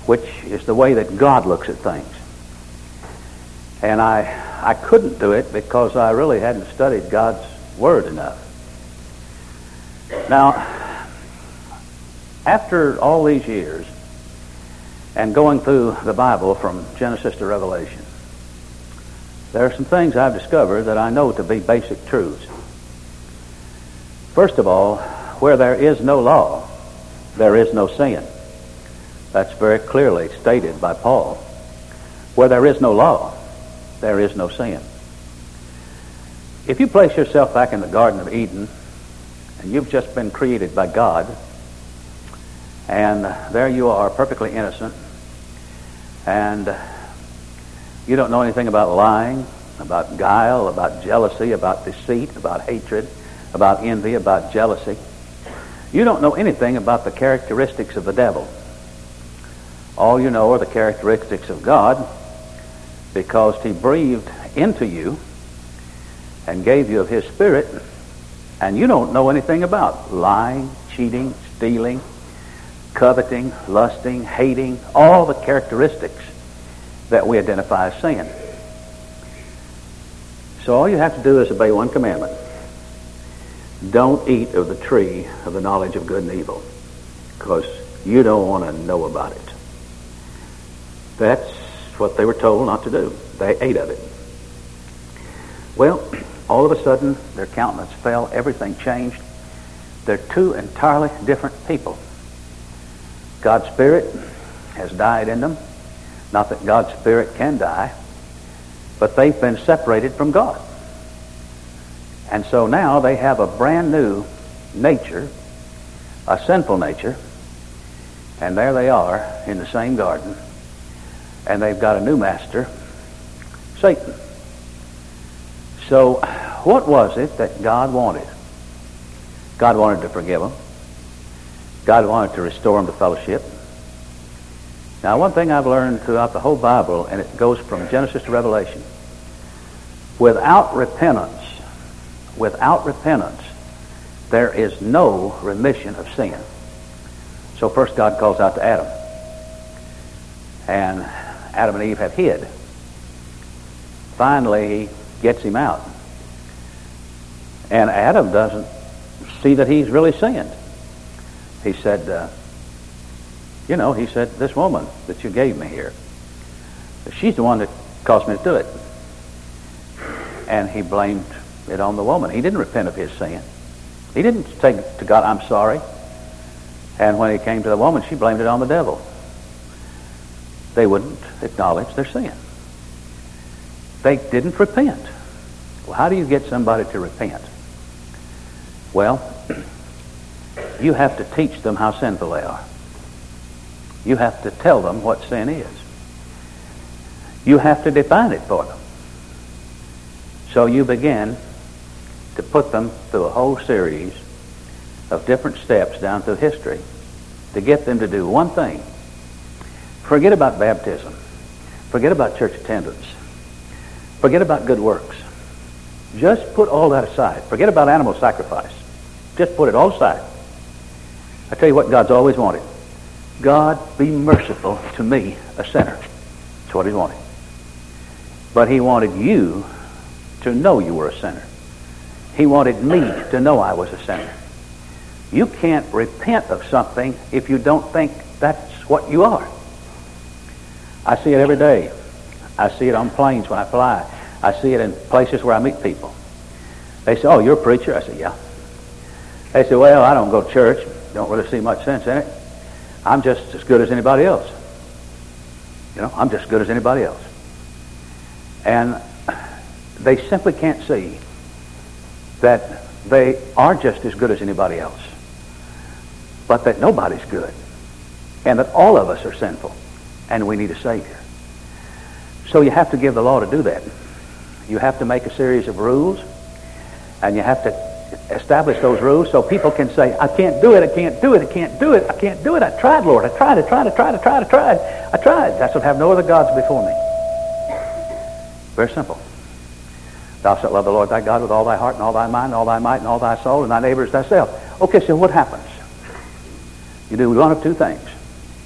which is the way that God looks at things. And I couldn't do it because I really hadn't studied God's Word enough. Now, after all these years and going through the Bible from Genesis to Revelation, there are some things I've discovered that I know to be basic truths. First of all, where there is no law, there is no sin. That's very clearly stated by Paul. Where there is no law, there is no sin. If you place yourself back in the Garden of Eden, and you've just been created by God, and there you are, perfectly innocent, and you don't know anything about lying, about guile, about jealousy, about deceit, about hatred, about envy, about jealousy. You don't know anything about the characteristics of the devil. All you know are the characteristics of God, because he breathed into you and gave you of his Spirit, and you don't know anything about lying, cheating, stealing, coveting, lusting, hating, all the characteristics that we identify as sin. So all you have to do is obey one commandment. Don't eat of the tree of the knowledge of good and evil, because you don't want to know about it. That's what they were told not to do. They ate of it. Well, all of a sudden, their countenance fell, everything changed. They're two entirely different people. God's Spirit has died in them. Not that God's Spirit can die, but they've been separated from God. And so now they have a brand new nature, a sinful nature, and there they are in the same garden, and they've got a new master, Satan. So what was it that God wanted? God wanted to forgive them. God wanted to restore them to fellowship. Now, one thing I've learned throughout the whole Bible, and it goes from Genesis to Revelation, without repentance, there is no remission of sin. So first God calls out to Adam. And Adam and Eve have hid. Finally, he gets him out. And Adam doesn't see that he's really sinned. He said, this woman that you gave me here, she's the one that caused me to do it. And he blamed it on the woman. He didn't repent of his sin. He didn't say to God, I'm sorry. And when he came to the woman, she blamed it on the devil. They wouldn't acknowledge their sin. They didn't repent. Well, how do you get somebody to repent? Well, you have to teach them how sinful they are. You have to tell them what sin is. You have to define it for them. So you begin to put them through a whole series of different steps down through history to get them to do one thing. Forget about baptism. Forget about church attendance. Forget about good works. Just put all that aside. Forget about animal sacrifice. Just put it all aside. I tell you what God's always wanted. God, be merciful to me, a sinner. That's what he wanted. But he wanted you to know you were a sinner. He wanted me to know I was a sinner. You can't repent of something if you don't think that's what you are. I see it every day. I see it on planes when I fly. I see it in places where I meet people. They say, oh, you're a preacher? I say, yeah. They say, well, I don't go to church. Don't really see much sense in it. I'm just as good as anybody else. I'm just as good as anybody else. And they simply can't see that they are just as good as anybody else, but that nobody's good, and that all of us are sinful, and we need a Savior. So you have to give the law to do that. You have to make a series of rules, and you have to establish those rules so people can say, I can't do it, I can't do it, I can't do it, I can't do it. I tried, Lord. I tried. Thou shalt have no other gods before me. Very simple. Thou shalt love the Lord thy God with all thy heart and all thy mind and all thy might and all thy soul, and thy neighbor as thyself. Okay, so what happens? You do one of two things.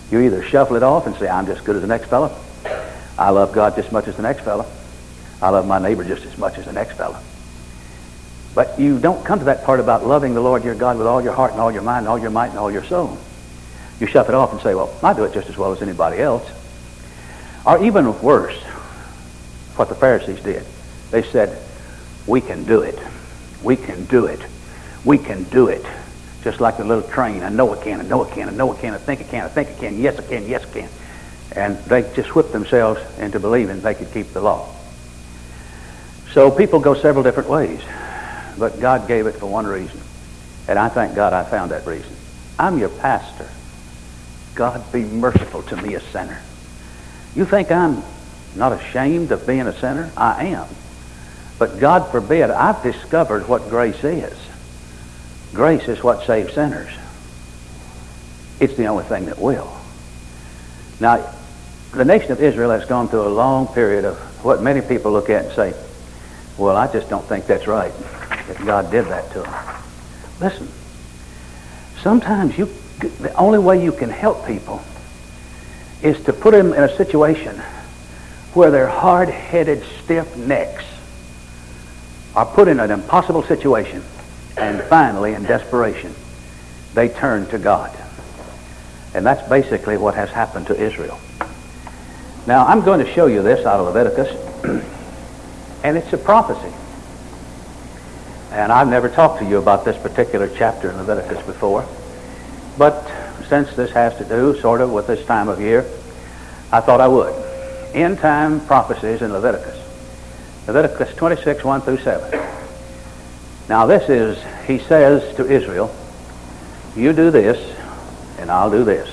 You either shuffle it off and say, I'm just good as the next fellow. I love God just as much as the next fellow. I love my neighbor just as much as the next fellow. But you don't come to that part about loving the Lord your God with all your heart and all your mind and all your might and all your soul. You shuffle it off and say, well, I do it just as well as anybody else. Or even worse, what the Pharisees did. They said, we can do it. We can do it. We can do it. Just like the little train. I know I can, I know I can, I know I can, I think I can, I think I can, yes I can, yes I can. And they just whipped themselves into believing they could keep the law. So people go several different ways. But God gave it for one reason. And I thank God I found that reason. I'm your pastor. God be merciful to me, a sinner. You think I'm not ashamed of being a sinner? I am. But God forbid, I've discovered what grace is. Grace is what saves sinners. It's the only thing that will. Now, the nation of Israel has gone through a long period of what many people look at and say, well, I just don't think that's right, that God did that to them. Listen, sometimes the only way you can help people is to put them in a situation where their hard-headed, stiff necks are put in an impossible situation, and finally, in desperation, they turn to God. And that's basically what has happened to Israel. Now, I'm going to show you this out of Leviticus, and it's a prophecy. And I've never talked to you about this particular chapter in Leviticus before, but since this has to do sort of with this time of year, I thought I would. End time prophecies in Leviticus. Leviticus 26, 1 through 7. Now this is, he says to Israel, you do this, and I'll do this.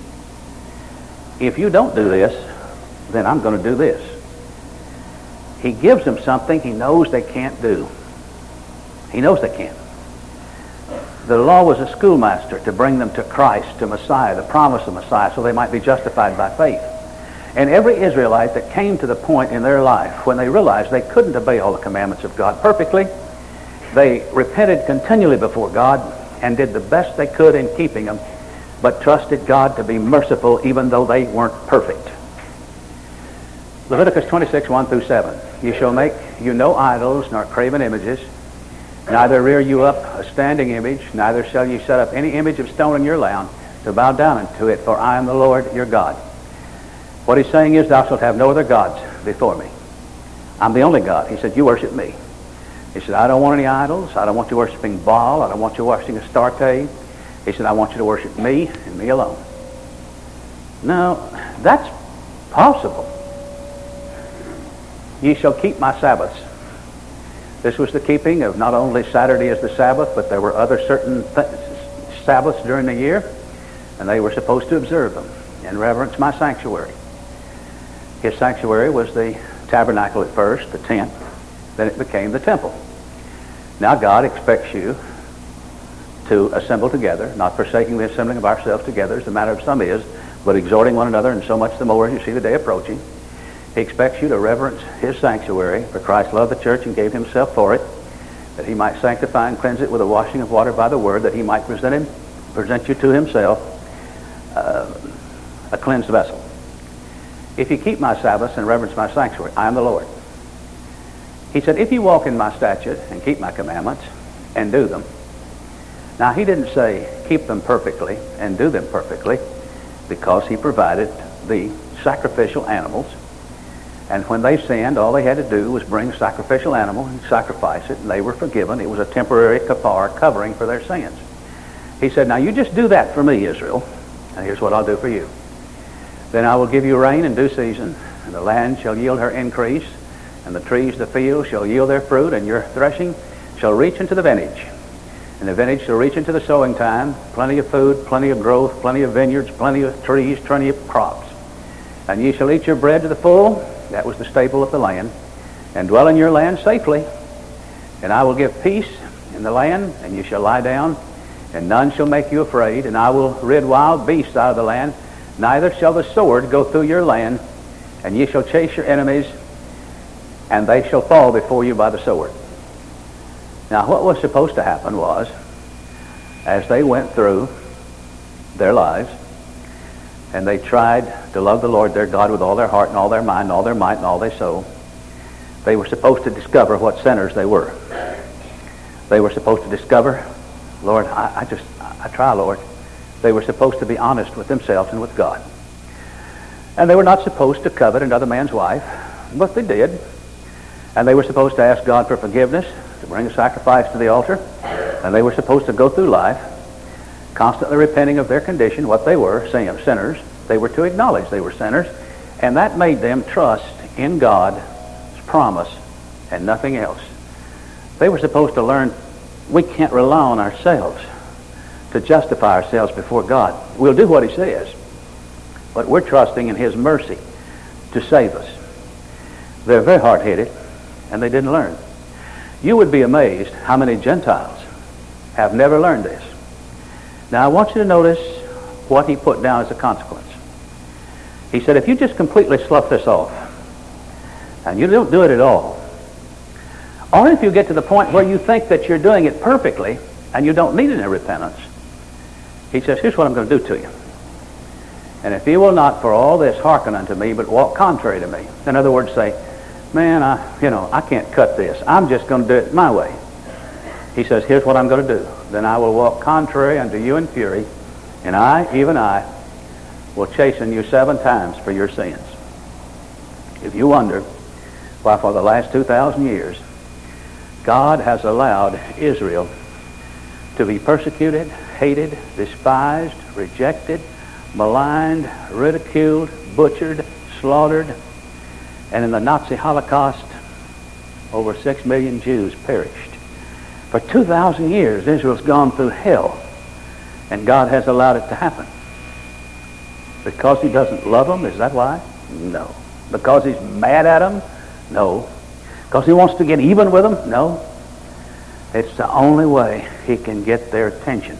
If you don't do this, then I'm going to do this. He gives them something he knows they can't do. He knows they can't. The law was a schoolmaster to bring them to Christ, to Messiah, the promise of Messiah, so they might be justified by faith. And every Israelite that came to the point in their life when they realized they couldn't obey all the commandments of God perfectly, they repented continually before God and did the best they could in keeping them, but trusted God to be merciful even though they weren't perfect. Leviticus 26, 1 through 7. You shall make you no idols nor graven images, neither rear you up a standing image, neither shall you set up any image of stone in your land to bow down unto it, for I am the Lord your God. What he's saying is, thou shalt have no other gods before me. I'm the only God. He said, you worship me. He said, I don't want any idols. I don't want you worshiping Baal. I don't want you worshiping Astarte. He said, I want you to worship me and me alone. Now, that's possible. Ye shall keep my Sabbaths. This was the keeping of not only Saturday as the Sabbath, but there were other certain Sabbaths during the year, and they were supposed to observe them and reverence my sanctuary. His sanctuary was the tabernacle at first, the tent, then it became the temple. Now God expects you to assemble together, not forsaking the assembling of ourselves together, as the manner of some is, but exhorting one another, and so much the more as you see the day approaching. He expects you to reverence his sanctuary, for Christ loved the church and gave himself for it, that he might sanctify and cleanse it with a washing of water by the word, that he might present you to himself a cleansed vessel. If you keep my Sabbaths and reverence my sanctuary, I am the Lord. He said, if you walk in my statutes and keep my commandments and do them. Now, he didn't say keep them perfectly and do them perfectly, because he provided the sacrificial animals. And when they sinned, all they had to do was bring a sacrificial animal and sacrifice it, and they were forgiven. It was a temporary kapar, covering for their sins. He said, now you just do that for me, Israel, and here's what I'll do for you. Then I will give you rain in due season, and the land shall yield her increase, and the trees of the field shall yield their fruit, and your threshing shall reach into the vintage. And the vintage shall reach into the sowing time, plenty of food, plenty of growth, plenty of vineyards, plenty of trees, plenty of crops. And ye shall eat your bread to the full, that was the staple of the land, and dwell in your land safely. And I will give peace in the land, and you shall lie down, and none shall make you afraid. And I will rid wild beasts out of the land, neither shall the sword go through your land. And ye shall chase your enemies, and they shall fall before you by the sword. Now, what was supposed to happen was, as they went through their lives, And they tried to love the Lord their God with all their heart and all their mind and all their might and all their soul. They were supposed to discover what sinners they were. They were supposed to discover, Lord, I try, Lord. They were supposed to be honest with themselves and with God. And they were not supposed to covet another man's wife, but they did. And they were supposed to ask God for forgiveness, to bring a sacrifice to the altar. And they were supposed to go through life constantly repenting of their condition, what they were, saying sinners. They were to acknowledge they were sinners. And that made them trust in God's promise and nothing else. They were supposed to learn we can't rely on ourselves to justify ourselves before God. We'll do what he says, but we're trusting in his mercy to save us. They're very hard-headed, and they didn't learn. You would be amazed how many Gentiles have never learned this. Now, I want you to notice what he put down as a consequence. He said, if you just completely slough this off, and you don't do it at all, or if you get to the point where you think that you're doing it perfectly, and you don't need any repentance, he says, here's what I'm going to do to you. And if you will not for all this hearken unto me, but walk contrary to me. In other words, say, man, I can't cut this. I'm just going to do it my way. He says, here's what I'm going to do. Then I will walk contrary unto you in fury, and I, even I, will chasten you 7 times for your sins. If you wonder why for the last 2,000 years, God has allowed Israel to be persecuted, hated, despised, rejected, maligned, ridiculed, butchered, slaughtered, and in the Nazi Holocaust, over 6 million Jews perished. For 2,000 years, Israel's gone through hell, and God has allowed it to happen. Because he doesn't love them, is that why? No. Because he's mad at them? No. Because he wants to get even with them? No. It's the only way he can get their attention.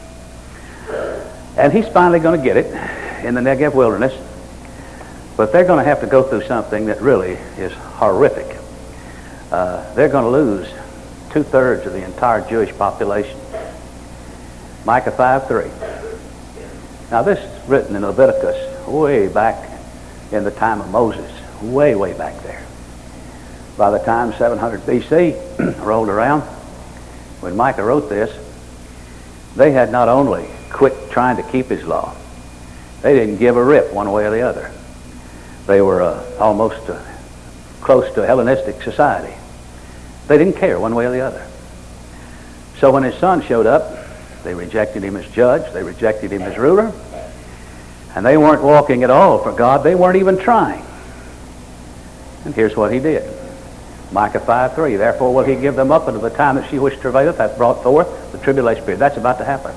And he's finally going to get it in the Negev wilderness. But they're going to have to go through something that really is horrific. They're going to lose 2/3 of the entire Jewish population. Micah 5:3. Now this is written in Leviticus way back in the time of Moses. Way, way back there. By the time 700 BC rolled around, when Micah wrote this, they had not only quit trying to keep his law, they didn't give a rip one way or the other. They were almost close to a Hellenistic society. They didn't care one way or the other. So when his son showed up, they rejected him as judge, they rejected him as ruler, and they weren't walking at all for God. They weren't even trying. And here's what he did. Micah 5:3, therefore will he give them up unto the time that she which travaileth hath brought forth the tribulation period. That's about to happen.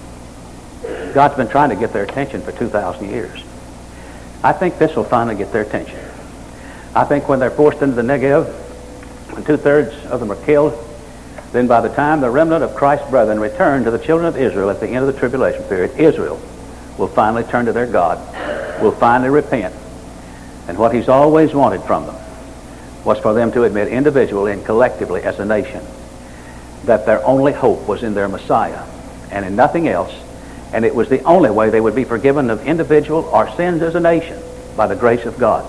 God's been trying to get their attention for 2,000 years. I think this will finally get their attention. I think when they're forced into the Negev, when 2/3 of them are killed, then by the time the remnant of Christ's brethren return to the children of Israel at the end of the tribulation period, Israel will finally turn to their God, will finally repent. And what he's always wanted from them was for them to admit individually and collectively as a nation that their only hope was in their Messiah and in nothing else, and it was the only way they would be forgiven of individual or sins as a nation by the grace of God.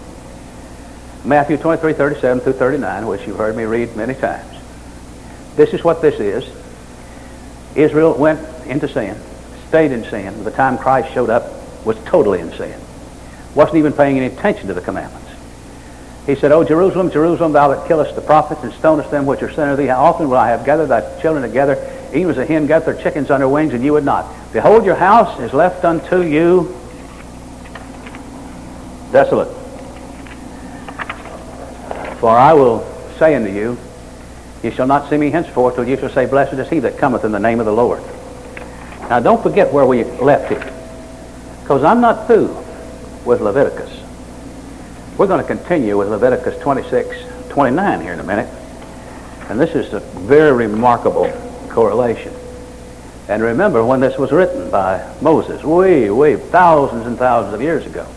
Matthew 23:37 through 39, which you've heard me read many times. This is what this is. Israel went into sin, stayed in sin. By the time Christ showed up, was totally in sin. Wasn't even paying any attention to the commandments. He said, O Jerusalem, Jerusalem, thou that killest the prophets and stonest them which are sent unto thee, how often will I have gathered thy children together, even as a hen gathereth her chickens under her wings, and you would not. Behold, your house is left unto you desolate. For I will say unto you, ye shall not see me henceforth, till you shall say, blessed is he that cometh in the name of the Lord. Now don't forget where we left it, because I'm not through with Leviticus. We're going to continue with Leviticus 26:29 here in a minute. And this is a very remarkable correlation. And remember when this was written by Moses, way, thousands and thousands of years ago.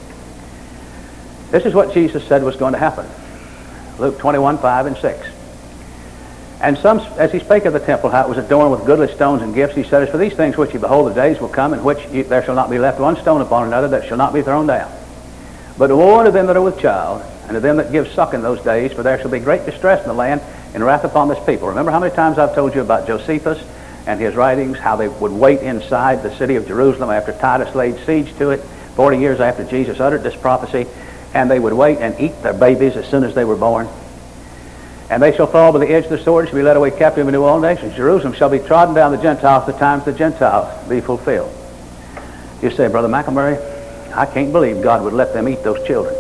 This is what Jesus said was going to happen. Luke 21:5 and 6. And some, as he spake of the temple, how it was adorned with goodly stones and gifts, he said, as for these things which ye behold, the days will come in which there shall not be left one stone upon another that shall not be thrown down. But woe unto them that are with child, and to them that give suck in those days, for there shall be great distress in the land, and wrath upon this people. Remember how many times I've told you about Josephus and his writings, how they would wait inside the city of Jerusalem after Titus laid siege to it, 40 years after Jesus uttered this prophecy, and they would wait and eat their babies as soon as they were born. And they shall fall by the edge of the sword, and shall be led away captive into all nations. Jerusalem shall be trodden down the Gentiles, the times the Gentiles be fulfilled. You say, Brother McElmurray, I can't believe God would let them eat those children.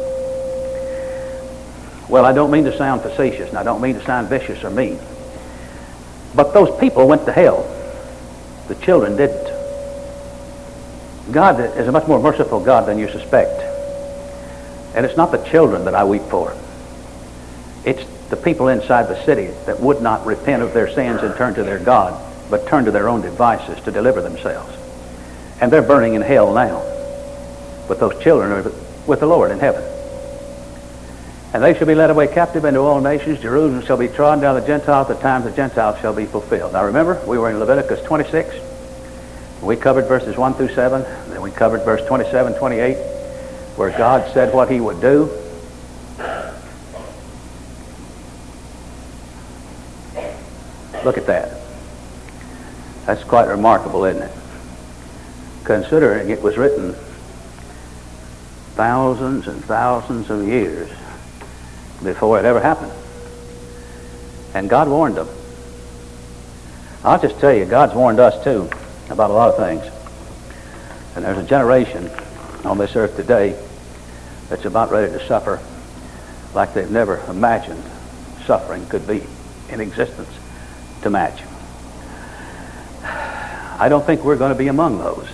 Well, I don't mean to sound facetious, and I don't mean to sound vicious or mean. But those people went to hell. The children didn't. God is a much more merciful God than you suspect. And it's not the children that I weep for. It's the people inside the city that would not repent of their sins and turn to their God, but turn to their own devices to deliver themselves. And they're burning in hell now. But those children are with the Lord in heaven. And they shall be led away captive into all nations. Jerusalem shall be trodden down the Gentiles, the times the Gentiles shall be fulfilled. Now remember, we were in Leviticus 26. We covered verses 1 through 7. Then we covered verse 27, 28, where God said what he would do. Look at that. That's quite remarkable, isn't it? Considering it was written thousands and thousands of years before it ever happened. And God warned them. I'll just tell you, God's warned us too about a lot of things. And there's a generation on this earth today that's about ready to suffer like they've never imagined suffering could be in existence to match. I don't think we're going to be among those.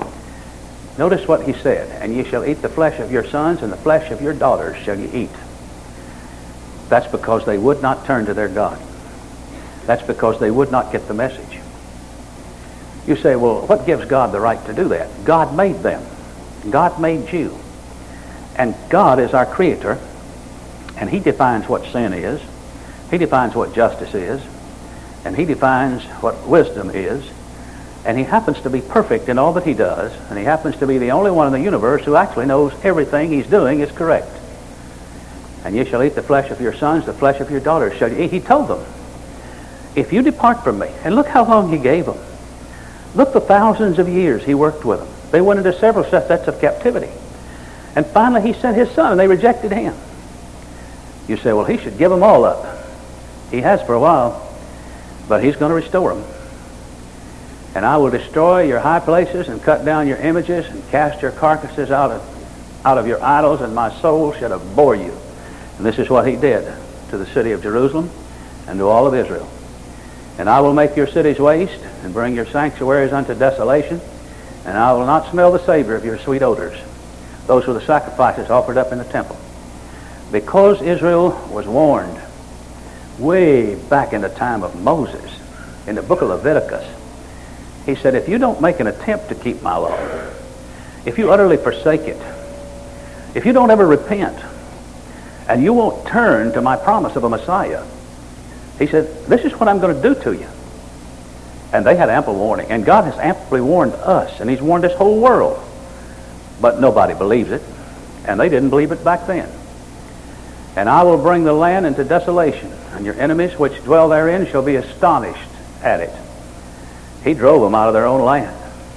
Notice what he said, and ye shall eat the flesh of your sons, and the flesh of your daughters shall ye eat. That's because they would not turn to their God. That's because they would not get the message. You say, well, what gives God the right to do that? God made them. God made you. And God is our creator, and he defines what sin is. He defines what justice is. And he defines what wisdom is. And he happens to be perfect in all that he does. And he happens to be the only one in the universe who actually knows everything he's doing is correct. And ye shall eat the flesh of your sons, the flesh of your daughters shall ye eat. He told them, if you depart from me, and look how long he gave them. Look the thousands of years he worked with them. They went into several sets of captivity. And finally he sent his son, and they rejected him. You say, well, he should give them all up. He has for a while, but he's going to restore them. And I will destroy your high places and cut down your images and cast your carcasses out of your idols, and my soul shall abhor you. And this is what he did to the city of Jerusalem and to all of Israel. And I will make your cities waste and bring your sanctuaries unto desolation, and I will not smell the savor of your sweet odors. Those were the sacrifices offered up in the temple. Because Israel was warned way back in the time of Moses, in the book of Leviticus, he said, if you don't make an attempt to keep my law, if you utterly forsake it, if you don't ever repent, and you won't turn to my promise of a Messiah, he said, this is what I'm going to do to you. And they had ample warning. And God has amply warned us, and he's warned this whole world. But nobody believes it, and they didn't believe it back then. And I will bring the land into desolation, and your enemies which dwell therein shall be astonished at it. He drove them out of their own land.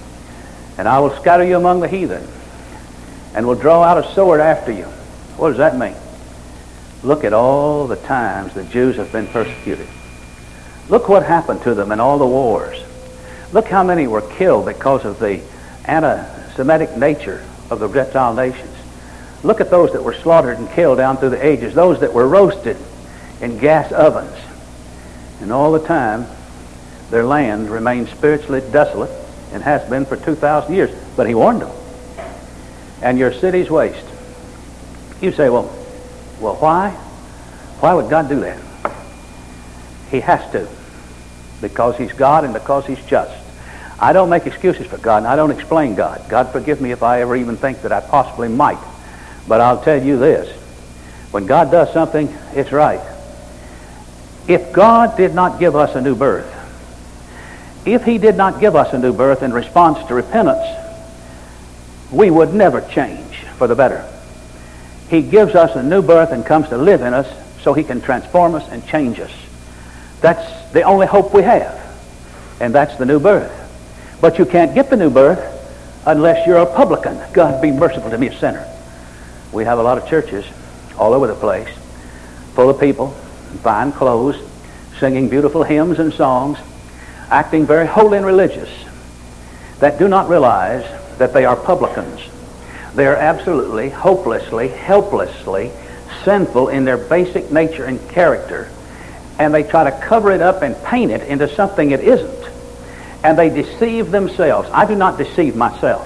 And I will scatter you among the heathen, and will draw out a sword after you. What does that mean? Look at all the times the Jews have been persecuted. Look what happened to them in all the wars. Look how many were killed because of the anti-Semitic nature of the Gentile nations. Look at those that were slaughtered and killed down through the ages, those that were roasted in gas ovens. And all the time, their land remained spiritually desolate and has been for 2,000 years. But he warned them. And your cities waste. You say, well, why? Why would God do that? He has to. Because he's God and because he's just. I don't make excuses for God, and I don't explain God. God forgive me if I ever even think that I possibly might. But I'll tell you this. When God does something, it's right. If God did not give us a new birth, if He did not give us a new birth in response to repentance, we would never change for the better. He gives us a new birth and comes to live in us so He can transform us and change us. That's the only hope we have, and that's the new birth. But you can't get the new birth unless you're a publican. God be merciful to me, a sinner. We have a lot of churches all over the place, full of people in fine clothes, singing beautiful hymns and songs, acting very holy and religious, that do not realize that they are publicans. They are absolutely, hopelessly, helplessly sinful in their basic nature and character, and they try to cover it up and paint it into something it isn't, and they deceive themselves. I do not deceive myself.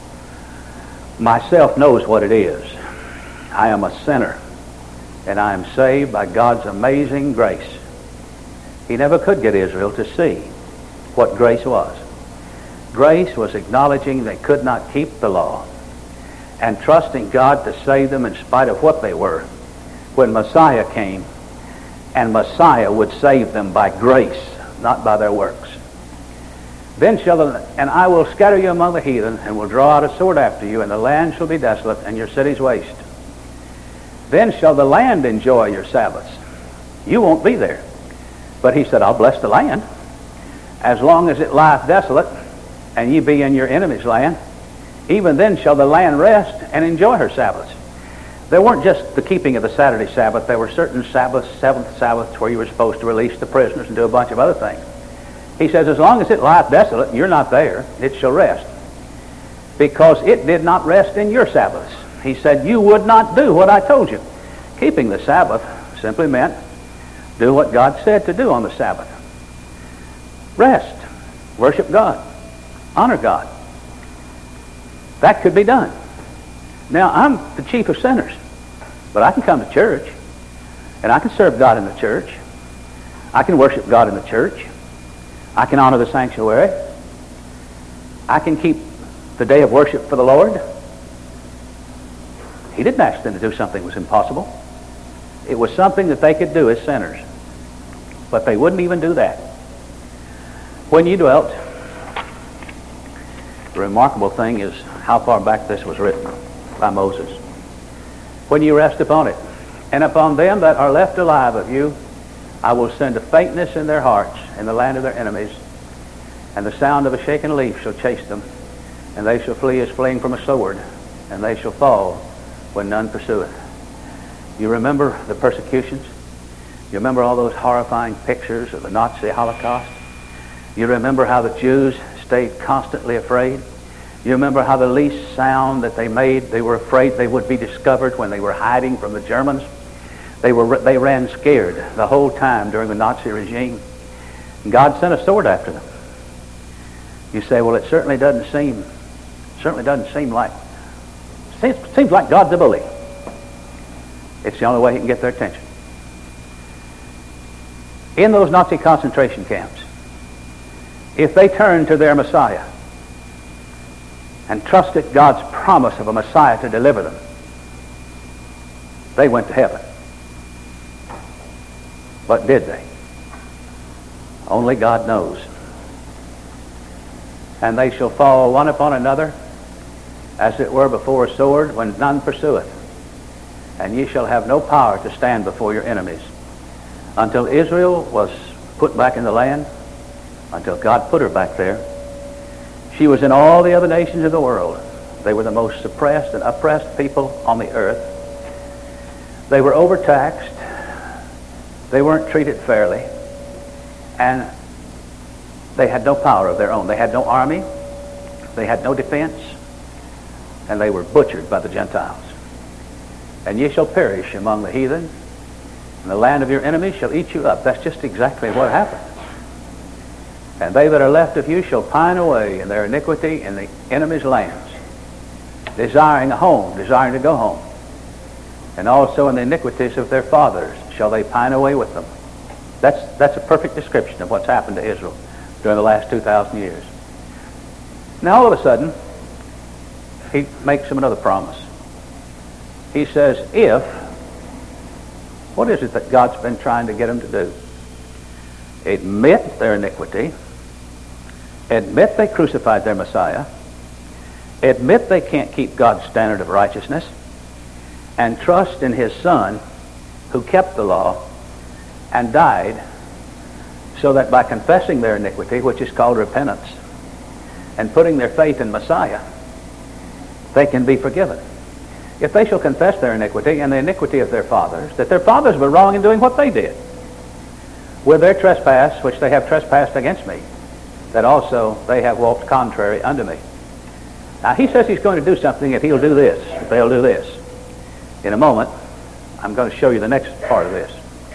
Myself knows what it is. I am a sinner, and I am saved by God's amazing grace. He never could get Israel to see what grace was. Grace was acknowledging they could not keep the law and trusting God to save them in spite of what they were when Messiah came, and Messiah would save them by grace, not by their works. Then and I will scatter you among the heathen, and will draw out a sword after you, and the land shall be desolate, and your cities waste. Then shall the land enjoy your Sabbaths. You won't be there. But He said, I'll bless the land. As long as it lieth desolate, and ye be in your enemy's land, even then shall the land rest and enjoy her Sabbaths. There weren't just the keeping of the Saturday Sabbath. There were certain Sabbaths, seventh Sabbaths, where you were supposed to release the prisoners and do a bunch of other things. He says, as long as it lieth desolate and you're not there, it shall rest. Because it did not rest in your Sabbaths. He said, you would not do what I told you. Keeping the Sabbath simply meant do what God said to do on the Sabbath. Rest. Worship God. Honor God. That could be done. Now, I'm the chief of sinners, but I can come to church, and I can serve God in the church. I can worship God in the church. I can honor the sanctuary. I can keep the day of worship for the Lord. He didn't ask them to do something that was impossible. It was something that they could do as sinners, but they wouldn't even do that. When you dwelt, the remarkable thing is how far back this was written by Moses. When you rest upon it, and upon them that are left alive of you, I will send a faintness in their hearts in the land of their enemies, and the sound of a shaken leaf shall chase them, and they shall flee as fleeing from a sword, and they shall fall when none pursueth. You remember the persecutions? You remember all those horrifying pictures of the Nazi Holocaust? You remember how the Jews stayed constantly afraid? You remember how the least sound that they made, they were afraid they would be discovered when they were hiding from the Germans? They ran scared the whole time during the Nazi regime. And God sent a sword after them. You say, well, it certainly doesn't seem like, seems like God's a bully. It's the only way He can get their attention. In those Nazi concentration camps, if they turned to their Messiah and trusted God's promise of a Messiah to deliver them, they went to heaven. But did they? Only God knows. And they shall fall one upon another, as it were before a sword, when none pursueth. And ye shall have no power to stand before your enemies. Until Israel was put back in the land, until God put her back there, she was in all the other nations of the world. They were the most suppressed and oppressed people on the earth. They were overtaxed. They weren't treated fairly. And they had no power of their own. They had no army. They had no defense. And they were butchered by the Gentiles. And ye shall perish among the heathen, and the land of your enemies shall eat you up. That's just exactly what happened. And they that are left of you shall pine away in their iniquity in the enemy's lands, desiring a home, desiring to go home. And also in the iniquities of their fathers shall they pine away with them. That's a perfect description of what's happened to Israel during the last 2,000 years. Now all of a sudden, He makes them another promise. He says, what is it that God's been trying to get them to do? admit their iniquity, admit they crucified their Messiah, admit they can't keep God's standard of righteousness, and trust in his Son who kept the law and died, so that by confessing their iniquity, which is called repentance, and putting their faith in Messiah, they can be forgiven. If they shall confess their iniquity and the iniquity of their fathers, that their fathers were wrong in doing what they did, with their trespass, which they have trespassed against me, that also they have walked contrary unto me. Now he says he's going to do something if he'll do this, if they'll do this. In a moment, I'm going to show you the next part of this.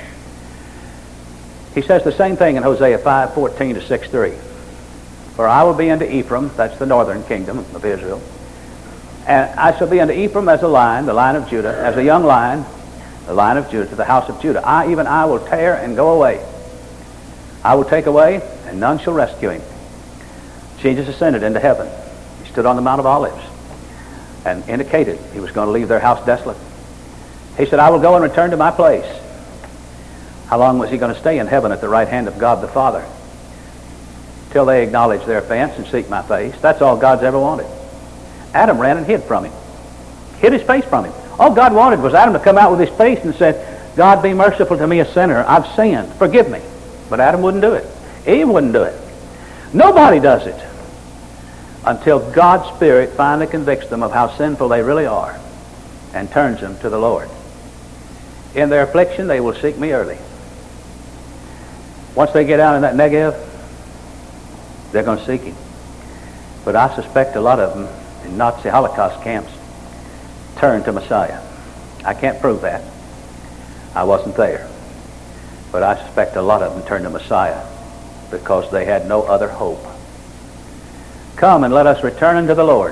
He says the same thing in Hosea 5:14 to 6:3. For I will be unto Ephraim, that's the northern kingdom of Israel, and I shall be unto Ephraim as a lion, the lion of Judah, as a young lion, the lion of Judah, to the house of Judah. I will tear and go away. I will take away, and none shall rescue him. Jesus ascended into heaven. He stood on the Mount of Olives and indicated he was going to leave their house desolate. He said, I will go and return to my place. How long was he going to stay in heaven at the right hand of God the Father? Till they acknowledge their offense and seek my face. That's all God's ever wanted. Adam ran and hid from him. Hid his face from him. All God wanted was Adam to come out with his face and said, God, be merciful to me, a sinner. I've sinned. Forgive me. But Adam wouldn't do it. Eve wouldn't do it. Nobody does it until God's Spirit finally convicts them of how sinful they really are and turns them to the Lord. In their affliction, they will seek me early. Once they get out in that Negev, they're going to seek him. But I suspect a lot of them in Nazi Holocaust camps turn to Messiah. I can't prove that. I wasn't there. But I suspect a lot of them turned to Messiah because they had no other hope. Come and let us return unto the Lord.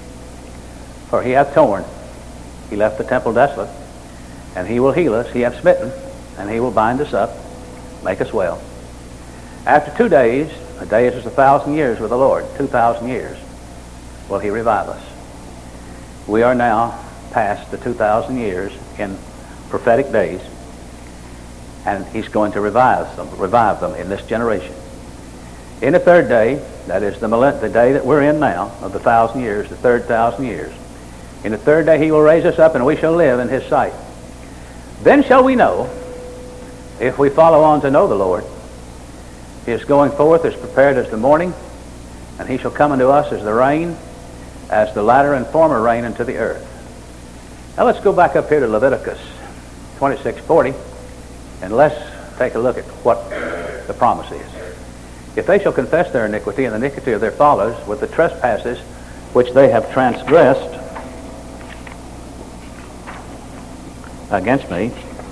For he hath torn. He left the temple desolate. And he will heal us. He hath smitten. And he will bind us up, make us well. After 2 days, a day is 1,000 years with the Lord, 2,000 years, will he revive us. We are now past the 2,000 years in prophetic days, and he's going to revive them in this generation. In the third day, that is the day that we're in now, of the 1,000 years, the third 1,000 years, in the third day he will raise us up, and we shall live in his sight. Then shall we know, if we follow on to know the Lord, his going forth is prepared as the morning, and he shall come unto us as the rain, as the latter and former rain unto the earth. Now let's go back up here to Leviticus 26:40, and let's take a look at what the promise is. If they shall confess their iniquity and the iniquity of their fathers with the trespasses which they have transgressed against me,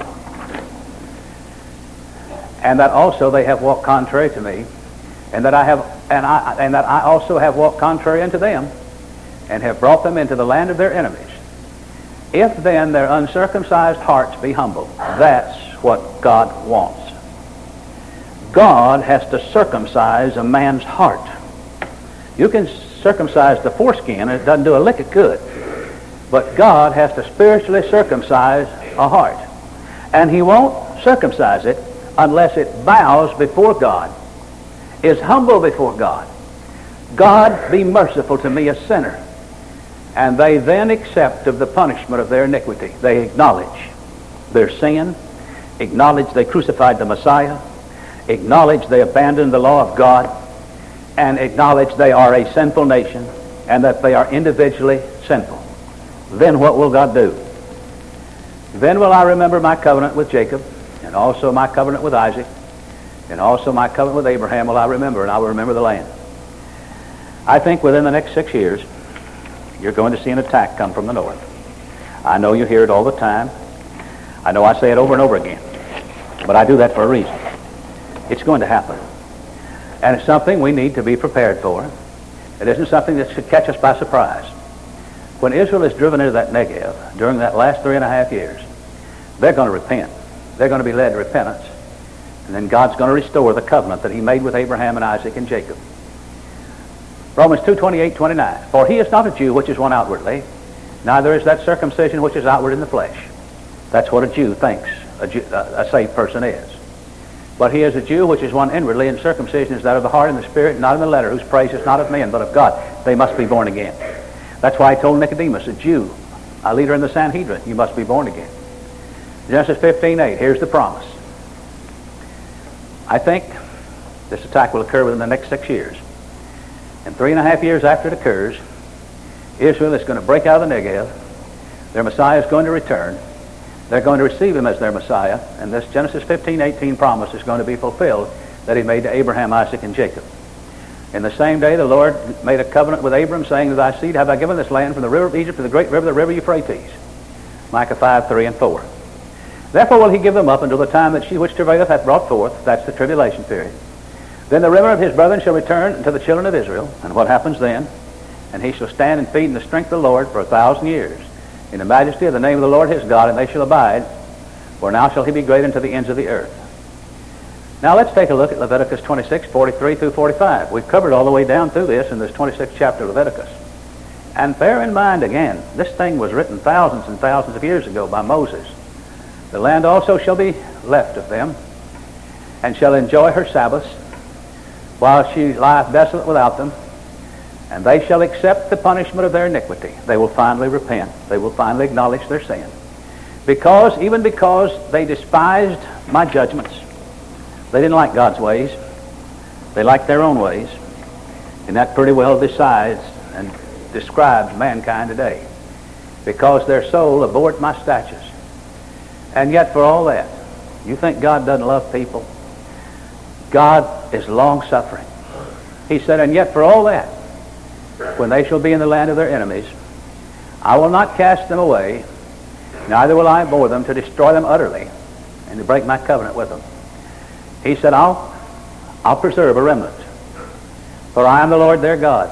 and that also they have walked contrary to me, and that I also have walked contrary unto them, and have brought them into the land of their enemies. If then their uncircumcised hearts be humble, that's what God wants. God has to circumcise a man's heart. You can circumcise the foreskin, and it doesn't do a lick of good. But God has to spiritually circumcise a heart. And he won't circumcise it unless it bows before God, is humble before God. God, be merciful to me, a sinner. And they then accept of the punishment of their iniquity. They acknowledge their sin, acknowledge they crucified the Messiah, acknowledge they abandoned the law of God, and acknowledge they are a sinful nation and that they are individually sinful. Then what will God do? Then will I remember my covenant with Jacob, and also my covenant with Isaac, and also my covenant with Abraham will I remember, and I will remember the land. I think within the next 6 years, you're going to see an attack come from the north. I know you hear it all the time. I know I say it over and over again, but I do that for a reason. It's going to happen. And it's something we need to be prepared for. It isn't something that should catch us by surprise. When Israel is driven into that Negev during that last 3.5 years, they're going to repent. They're going to be led to repentance. And then God's going to restore the covenant that he made with Abraham and Isaac and Jacob. Romans 2:28-29. For he is not a Jew which is one outwardly, neither is that circumcision which is outward in the flesh. That's what a Jew thinks a saved person is. But he is a Jew, which is one inwardly, and circumcision is that of the heart and the spirit, not of the letter, whose praise is not of men, but of God. They must be born again. That's why he told Nicodemus, a Jew, a leader in the Sanhedrin, you must be born again. Genesis 15:8, here's the promise. I think this attack will occur within the next 6 years. And 3.5 years after it occurs, Israel is going to break out of the Negev. Their Messiah is going to return. They're going to receive him as their Messiah, and this Genesis 15:18 promise is going to be fulfilled that he made to Abraham, Isaac, and Jacob. In the same day, the Lord made a covenant with Abram, saying, to thy seed have I given this land from the river of Egypt to the great river, the river Euphrates. Micah 5:3 and 4. Therefore will he give them up until the time that she which travaileth hath brought forth. That's the tribulation period. Then the remnant of his brethren shall return to the children of Israel. And what happens then? And he shall stand and feed in the strength of the Lord for 1,000 years, in the majesty of the name of the Lord his God, and they shall abide, for now shall he be great unto the ends of the earth. Now let's take a look at Leviticus 26:43 through 45. We've covered all the way down through this in this 26th chapter of Leviticus. And bear in mind again, this thing was written thousands and thousands of years ago by Moses. The land also shall be left of them, and shall enjoy her Sabbaths, while she lieth desolate without them, and they shall accept the punishment of their iniquity. They will finally repent. They will finally acknowledge their sin. Even because they despised my judgments. They didn't like God's ways. They liked their own ways. And that pretty well decides and describes mankind today. Because their soul abhorred my statutes. And yet for all that, you think God doesn't love people? God is long-suffering. He said, and yet for all that, when they shall be in the land of their enemies, I will not cast them away, neither will I abhor them to destroy them utterly and to break my covenant with them. He said, I'll preserve a remnant, for I am the Lord their God.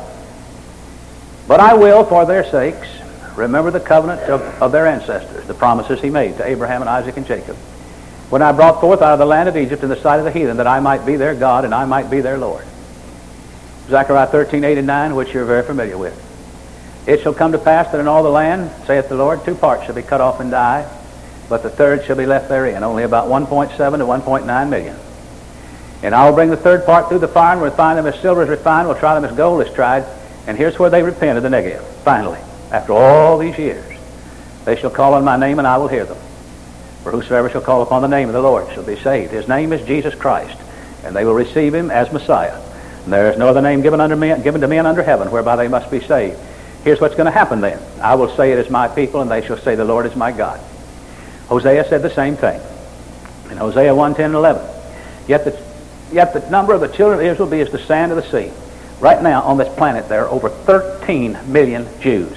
But I will, for their sakes, remember the covenant of their ancestors, the promises he made to Abraham and Isaac and Jacob, when I brought forth out of the land of Egypt in the sight of the heathen, that I might be their God and I might be their Lord. Zechariah 13:8 and 9, which you're very familiar with. It shall come to pass that in all the land, saith the Lord, 2 parts shall be cut off and die, but the third shall be left therein, only about 1.7 to 1.9 million. And I will bring the third part through the fire, and will refine them as silver is refined, will try them as gold is tried. And here's where they repent of the Negev, finally, after all these years. They shall call on my name, and I will hear them. For whosoever shall call upon the name of the Lord shall be saved. His name is Jesus Christ, and they will receive him as Messiah. And there is no other name given to men under heaven whereby they must be saved. Here's what's going to happen then. I will say it is my people, and they shall say the Lord is my God. Hosea said the same thing. In Hosea 1:10 and 11. Yet the number of the children of Israel be as the sand of the sea. Right now on this planet there are over 13 million Jews,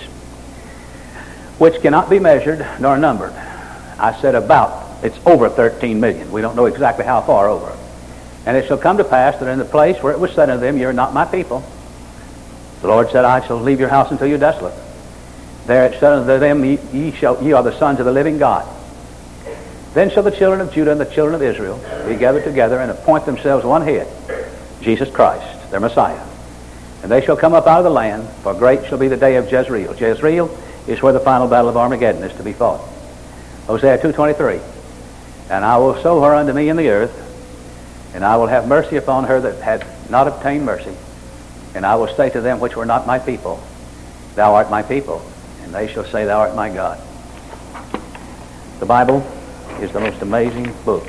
which cannot be measured nor numbered. I said it's over 13 million. We don't know exactly how far over. And it shall come to pass that in the place where it was said unto them, you are not my people, the Lord said, I shall leave your house until you are desolate. There it said unto them, ye are the sons of the living God. Then shall the children of Judah and the children of Israel be gathered together and appoint themselves one head, Jesus Christ, their Messiah. And they shall come up out of the land, for great shall be the day of Jezreel. Jezreel is where the final battle of Armageddon is to be fought. Hosea 2:23. And I will sow her unto me in the earth, and I will have mercy upon her that had not obtained mercy. And I will say to them which were not my people, thou art my people, and they shall say, thou art my God. The Bible is the most amazing book.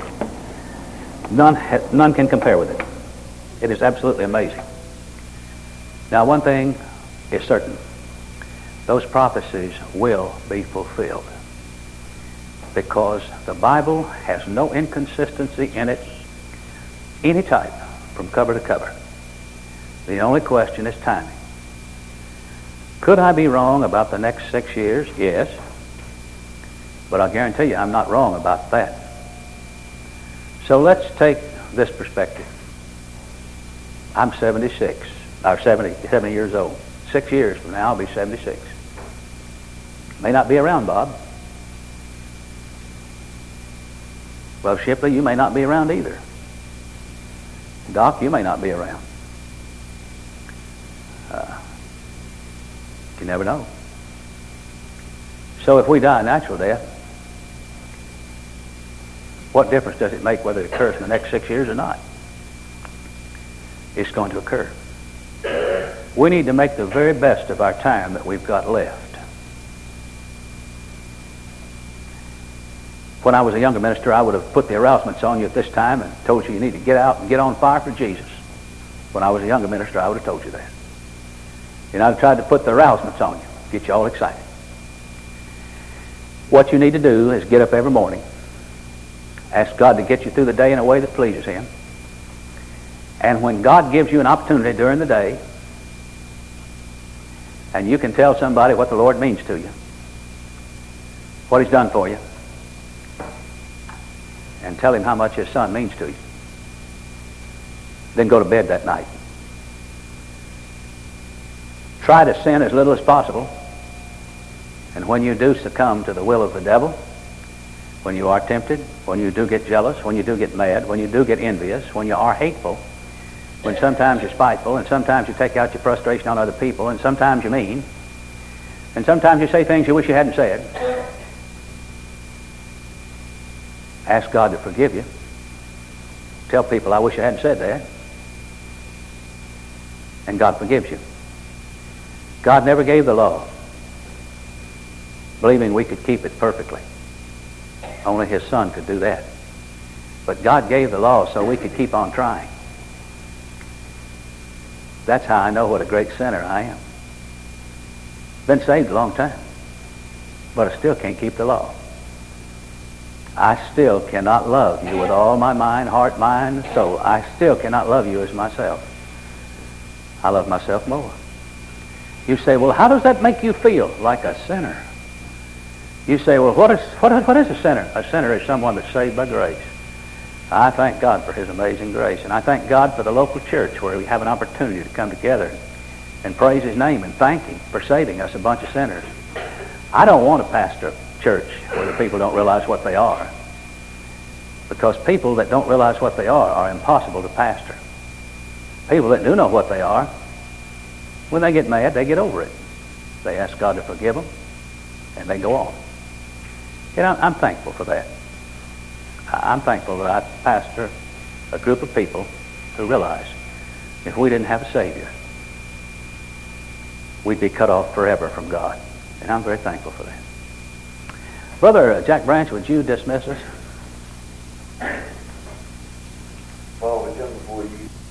None can compare with it. It is absolutely amazing. Now, one thing is certain. Those prophecies will be fulfilled, because the Bible has no inconsistency in it, any type, from cover to cover. The only question is timing. Could I be wrong about the next 6 years? Yes. But I'll guarantee you I'm not wrong about that. So let's take this perspective. I'm 76, or 70 years old. 6 years from now I'll be 76. May not be around, Bob. Well, Shipley, you may not be around either. Doc, you may not be around. You never know. So if we die a natural death, What difference does it make whether it occurs in the next 6 years or not? It's going to occur. We need to make the very best of our time that we've got left. When I was a younger minister, I would have put the arousements on you at this time and told you need to get out and get on fire for Jesus. When I was a younger minister, I would have told you that. And I'd have tried to put the arousements on you, get you all excited. What you need to do is get up every morning, ask God to get you through the day in a way that pleases Him. And when God gives you an opportunity during the day, and you can tell somebody what the Lord means to you, what He's done for you, and tell Him how much His Son means to you, then go to bed that night. Try to sin as little as possible, and when you do succumb to the will of the devil, when you are tempted, when you do get jealous, when you do get mad, when you do get envious, when you are hateful, when sometimes you're spiteful, and sometimes you take out your frustration on other people, and sometimes you're mean, and sometimes you say things you wish you hadn't said, ask God to forgive you. Tell people, I wish I hadn't said that. And God forgives you. God never gave the law believing we could keep it perfectly. Only His Son could do that. But God gave the law so we could keep on trying. That's how I know what a great sinner I am. Been saved a long time, but I still can't keep the law. I still cannot love you with all my mind, heart, mind, and soul. I still cannot love you as myself. I love myself more. You say, well, how does that make you feel? Like a sinner. You say, well, what is a sinner? A sinner is someone that's saved by grace. I thank God for His amazing grace, and I thank God for the local church where we have an opportunity to come together and praise His name and thank Him for saving us, a bunch of sinners. I don't want to pastor a church where the people don't realize what they are, because people that don't realize what they are impossible to pastor. People that do know what they are, when they get mad, they get over it. They ask God to forgive them, and they go on. And I'm thankful for that. I'm thankful that I pastor a group of people who realize if we didn't have a Savior, we'd be cut off forever from God. And I'm very thankful for that. Brother Jack Branch, would you dismiss us? Paul, we come before you.